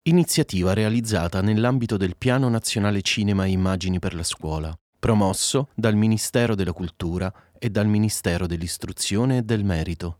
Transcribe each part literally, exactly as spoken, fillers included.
Iniziativa realizzata nell'ambito del Piano Nazionale Cinema e Immagini per la Scuola, promosso dal Ministero della Cultura e dal Ministero dell'Istruzione e del Merito.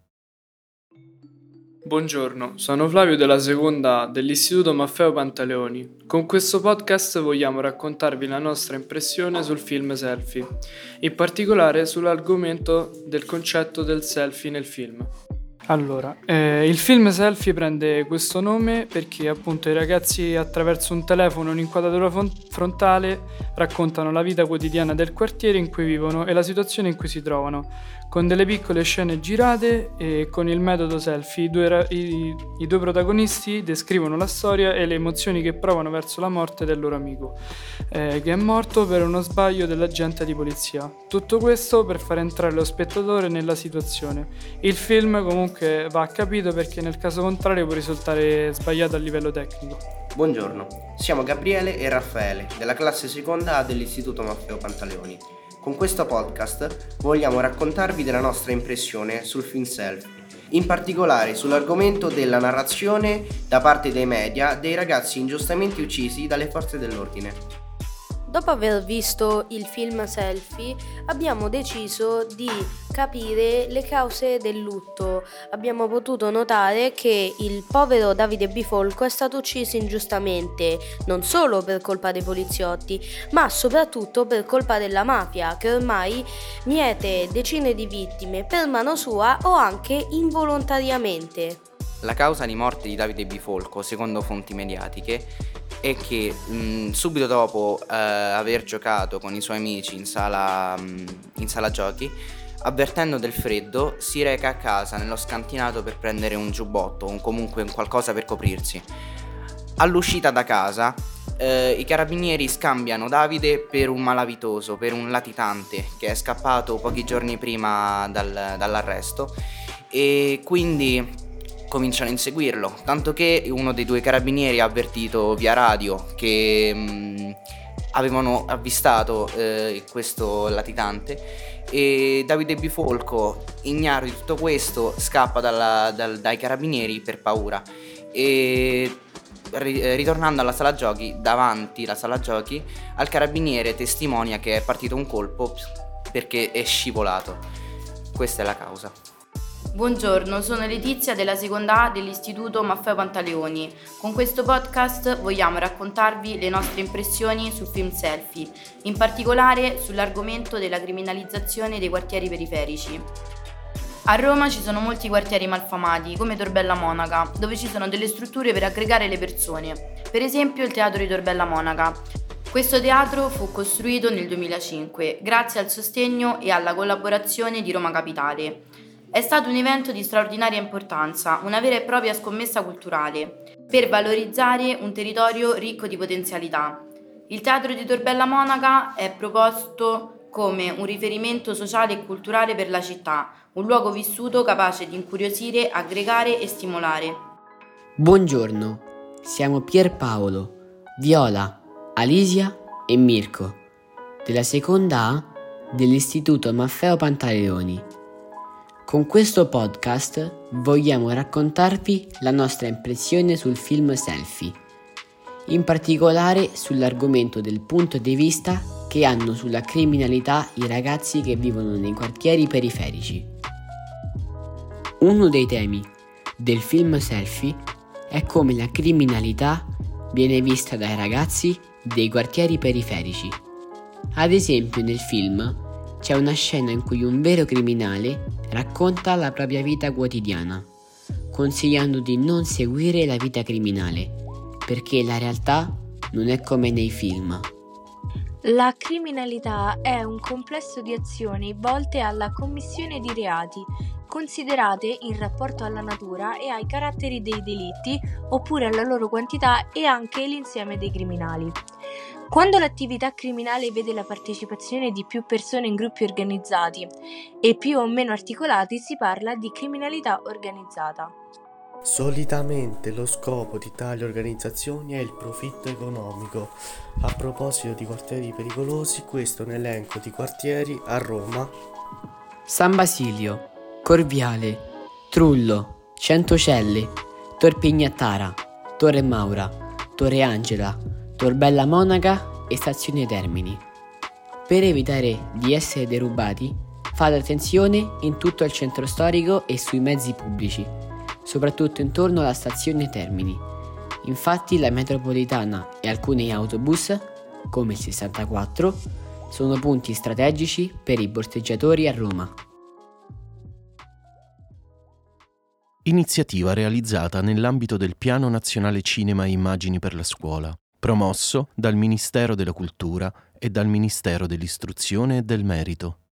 Buongiorno, sono Flavio della seconda A dell'Istituto Maffeo Pantaleoni. Con questo podcast vogliamo raccontarvi la nostra impressione sul film Selfie, in particolare sull'argomento del concetto del selfie nel film. Allora, eh, il film Selfie prende questo nome perché appunto i ragazzi attraverso un telefono e un'inquadratura fon- frontale raccontano la vita quotidiana del quartiere in cui vivono e la situazione in cui si trovano, con delle piccole scene girate e con il metodo selfie i due, ra- i, i due protagonisti descrivono la storia e le emozioni che provano verso la morte del loro amico, eh, che è morto per uno sbaglio dell'agente di polizia. Tutto questo per far entrare lo spettatore nella situazione. Il film comunque va capito perché nel caso contrario può risultare sbagliato a livello tecnico. Buongiorno, siamo Gabriele e Raffaele della classe seconda A dell'Istituto Maffeo Pantaleoni. Con questo podcast vogliamo raccontarvi della nostra impressione sul film Selfie, in particolare sull'argomento della narrazione da parte dei media dei ragazzi ingiustamente uccisi dalle forze dell'ordine. Dopo aver visto il film Selfie, abbiamo deciso di capire le cause del lutto. Abbiamo potuto notare che il povero Davide Bifolco è stato ucciso ingiustamente, non solo per colpa dei poliziotti, ma soprattutto per colpa della mafia, che ormai miete decine di vittime per mano sua o anche involontariamente. La causa di morte di Davide Bifolco, secondo fonti mediatiche, è che mh, subito dopo eh, aver giocato con i suoi amici in sala, mh, in sala giochi, avvertendo del freddo, si reca a casa nello scantinato per prendere un giubbotto o comunque qualcosa per coprirsi. All'uscita da casa, eh, i carabinieri scambiano Davide per un malavitoso, per un latitante che è scappato pochi giorni prima dal, dall'arresto, e quindi cominciano a inseguirlo, tanto che uno dei due carabinieri ha avvertito via radio che mh, avevano avvistato eh, questo latitante, e Davide Bifolco, ignaro di tutto questo, scappa dalla, dal, dai carabinieri per paura e ri, ritornando alla sala giochi, davanti alla sala giochi, al carabiniere testimonia che è partito un colpo perché è scivolato. Questa è la causa. Buongiorno, sono Letizia della seconda A dell'Istituto Maffeo Pantaleoni. Con questo podcast vogliamo raccontarvi le nostre impressioni sul film Selfie, in particolare sull'argomento della criminalizzazione dei quartieri periferici. A Roma ci sono molti quartieri malfamati, come Tor Bella Monaca, dove ci sono delle strutture per aggregare le persone. Per esempio il teatro di Tor Bella Monaca. Questo teatro fu costruito nel duemilacinque, grazie al sostegno e alla collaborazione di Roma Capitale. È stato un evento di straordinaria importanza, una vera e propria scommessa culturale, per valorizzare un territorio ricco di potenzialità. Il teatro di Tor Bella Monaca è proposto come un riferimento sociale e culturale per la città, un luogo vissuto capace di incuriosire, aggregare e stimolare. Buongiorno, siamo Pierpaolo, Viola, Alisia e Mirko, della seconda A dell'Istituto Maffeo Pantaleoni. Con questo podcast vogliamo raccontarvi la nostra impressione sul film Selfie, in particolare sull'argomento del punto di vista che hanno sulla criminalità i ragazzi che vivono nei quartieri periferici. Uno dei temi del film Selfie è come la criminalità viene vista dai ragazzi dei quartieri periferici. Ad esempio, nel film c'è una scena in cui un vero criminale racconta la propria vita quotidiana, consigliando di non seguire la vita criminale, perché la realtà non è come nei film. La criminalità è un complesso di azioni volte alla commissione di reati, considerate in rapporto alla natura e ai caratteri dei delitti, oppure alla loro quantità e anche l'insieme dei criminali. Quando l'attività criminale vede la partecipazione di più persone in gruppi organizzati e più o meno articolati, si parla di criminalità organizzata. Solitamente lo scopo di tali organizzazioni è il profitto economico. A proposito di quartieri pericolosi, questo è un elenco di quartieri a Roma: San Basilio, Corviale, Trullo, Centocelle, Tor Pignattara, Torre Maura, Torre Angela, Tor Bella Monaca e Stazione Termini. Per evitare di essere derubati, fate attenzione in tutto il centro storico e sui mezzi pubblici, soprattutto intorno alla Stazione Termini. Infatti la metropolitana e alcuni autobus, come il sessantaquattro, sono punti strategici per i borseggiatori a Roma. Iniziativa realizzata nell'ambito del Piano Nazionale Cinema e Immagini per la Scuola, promosso dal Ministero della Cultura e dal Ministero dell'Istruzione e del Merito.